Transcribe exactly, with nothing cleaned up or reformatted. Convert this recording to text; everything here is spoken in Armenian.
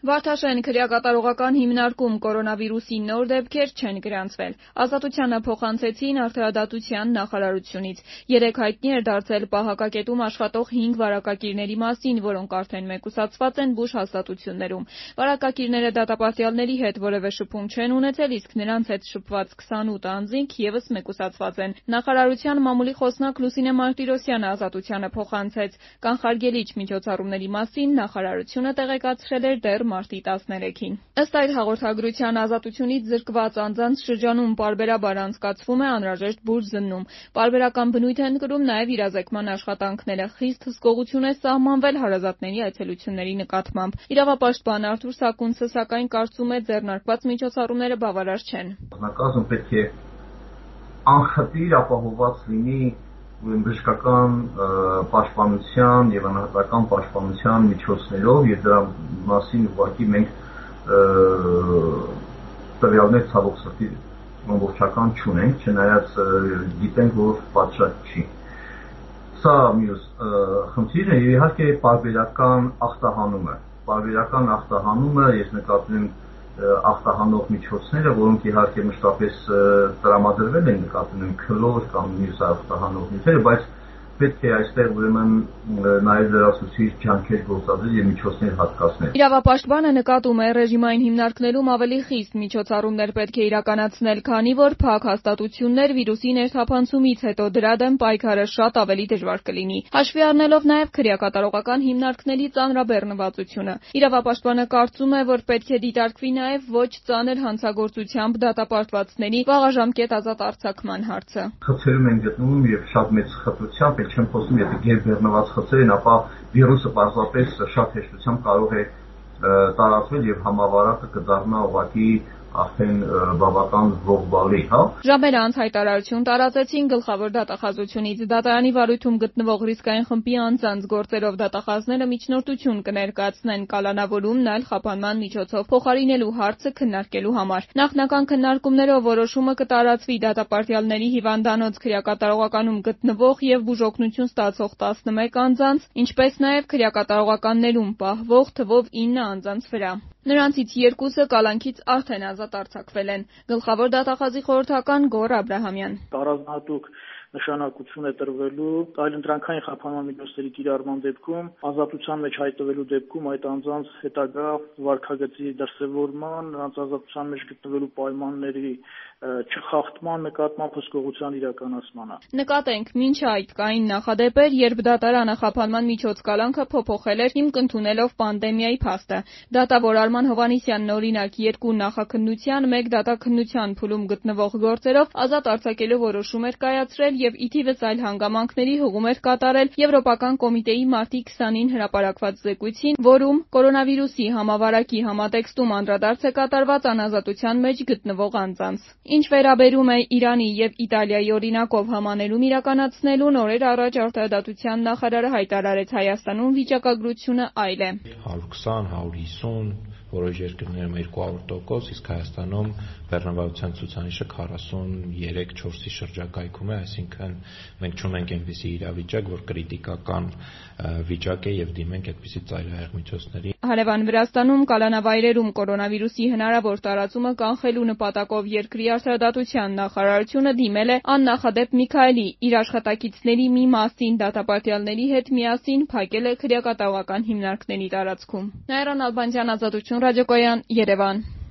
Վարդաշեն քրեակատարողական հիմնարկում կորոնավիրուսի նոր դեպքեր չեն գրանցվել։ Ազատությանը փոխանցեցին Արդարադատության նախարարությունից։ Երեկ հայտնի էր դարձել պահակակետում աշխատող հինգ վարակակիրների մասին, որոնք արդեն մեկուսացված են բուժ հաստատություններում։ Վարակակիրները դատապարտյալների հետ որևէ շփում չեն ունեցել, իսկ նրանց հետ շփված քսանութ անձինք ևս մեկուսացված են։ Նախարարության մամուլի խոսնակ Լուսինե Մարտիրոսյանը Ազատությանը փոխանցեց։ Կանխարգելիչ միջոցառումների մասին նախարարությունը տեղեկացրել էր դեռ մարտի տասներեքին։ Ըստ այդ հաղորդագրության Ազատությունից զրկված անձանց շրջանում պարբերաբար անցկացվում է անհրաժեշտ բուժ զննում։ Պարբերական բնույթ են կրում նաև իրազեկման աշխատանքները։ Խիստ հսկողություն է սահմանվել հարազատների այցելությունների նկատմամբ։ Իրավապաշտպան Արթուր Սակունցը սակայն կարծում է ձեռնարկված միջոցառումները բավարար չեն։ Նախագծում պետք է անխտիր ապահովված լինի բժշկական պաշտպանության եւ անհատական պաշտպանության միջոցներով եւ դրա մասին ուղղակի մենք տվյալներ ցավոք սրտի ամբողջական չունենք, չնայած գիտենք, որ պատշաճ չի։ Սա մյուս խնդիրը եւ իհարկե պարբերական ախտահանումը։ Պարբերական ախտահանումը ես նկատում եմ ախտահանող միջոցները, որոնք իհարկե մշտապես տրամադրվել են, նկատում եմ քլոր կամ մյուս ախտահանող միջոցները, բայց պետք է այստեղ ուրեմն նաև լրացուցիչ ջանքեր գործադրել եւ միջոցներ հատկացնել։ Իրավապաշտպանը նկատում է ռեժիմային հիմնարկներում ավելի խիստ միջոցառումներ պետք է իրականացնել, քանի որ փակ հաստատություններ վիրուսի ներթափանցումից հետո դրա դեմ պայքարը շատ ավելի դժվար կլինի։ Հաշվի առնելով նաև քրեակատարողական հիմնարկների ծանրաբեռնվածությունը։ Իրավապաշտպանը կարծում է, որ պետք է դիտարկվի նաև ոչ ծանր հանցագործությամբ դատապարտվածների վաղաժամկետ ազատ արձակման հարցը։ Խցերում են գտնվում եւ շատ մեծ խտությամբ չեմ խոսում, եթե գերբեռնված խցեր են, ապա վիրուսը պարզապես շատ հեշտությամբ կարող է տարածվել եւ համավարակը կդառնա ուղղակի արդեն բավական ողբալի, հա։ Ժամեր անց հայտարարություն տարածեցին գլխավոր դատախազությունից։ Դատարանի վարույթում գտնվող ռիսկային խմբի անձանց գործերով դատախազները միջնորդություն կներկայացնեն կալանավորումն այլ խափանման միջոցով փոխարինելու հարցը քննարկելու համար։ Նախնական քննարկումներով որոշումը կտարածվի դատապարտյալների հիվանդանոց քրեակատարողականում գտնվող եւ բուժօգնություն ստացող տասնմեկ անձանց, ինչպես նաեւ քրեակատարողականներում պահվող թվով ինը անձանց վրա։ Նրանցից երկուսը կալանքից արդեն ազատ արձակվել են։ Գլխավոր դատախազի խորհրդական Գոռ Աբրահամյան։ Առանձնահատուկ նշանակություն է տրվելու այլընտրանքային խափանման միջոցների կիրառման դեպքում, ազատության մեջ հայտնվելու դեպքում այդ անձանց հետագա վարքագծի դրսևորման, նրանց ազատության մեջ գտնվելու պայմանների չխախտման նկատմամբ հսկողության իրականացմանը։ Նկատենք, մինչ այդ կային նախադեպեր, երբ դատարանը խափանման միջոց կալանքը փոփոխել էր հիմք ընդունելով պանդեմիայի փաստը։ Դատավորարման Հովհաննիսյանն օրինակ երկու նախաքննության, մեկ դատաքննության փուլում գտնվող գործերով ազատ արձակելու որոշում էր կայացրել եւ ի թիվս այլ հանգամանքների հղում էր կատարել Եվրոպական կոմիտեի մարտի քսանին հրապարակված զեկույցին, որում կորոնավիրուսի համավարակի համատեքստում անդրադարձ է կատարված անազատության մեջ գտնվող անձանց։ Ինչ վերաբերում է Իրանի եւ Իտալիայի օրինակով համաներում իրականացնելուն, օրեր առաջ Արդարադատության նախարարը հայտարարեց Հայաստանում վիճակագրությունը այլ է։ հարյուր քսան, հարյուր հիսուն, որոշ երկրներում երկու հարյուր տոկոս, իսկ Հայաստանում բեռնավորության ցուցանիշը քառասունյոթ չորսի շրջակայքում է, այսինքն մենք չունենք այնպիսի իրավիճակ, որ կրիտիկական վիճակ է եւ դիմենք այդպիսի ծայրահեղ միջոցների։ Հարևան Վրաստանում կալանավայրերում կորոնավիրուսի հնարավոր տարածումը կանխելու նպատակով երկրի Արդարադատության նախարարությունը դիմել է աննախադեպ Միքայելի, իր աշխատակիցների մի մասին դատապարտյալների հետ միասին փակել է քրեակատարողական հիմնարկների տարածքում։ Նայիրան Ալբանդյան, Ազատություն ռադիոկայան, Երևան։